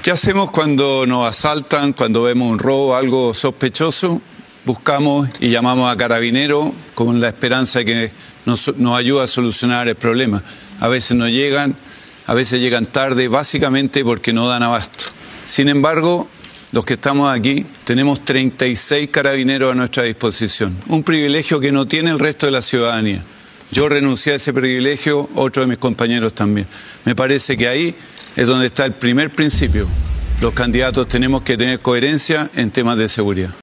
¿Qué hacemos cuando nos asaltan, cuando vemos un robo, algo sospechoso? Buscamos y llamamos a Carabineros con la esperanza de que nos ayude a solucionar el problema. A veces no llegan, a veces llegan tarde, básicamente porque no dan abasto. Sin embargo, los que estamos aquí tenemos 36 carabineros a nuestra disposición, un privilegio que no tiene el resto de la ciudadanía. Yo renuncié a ese privilegio, otros de mis compañeros también. Me parece que ahí es donde está el primer principio. Los candidatos tenemos que tener coherencia en temas de seguridad.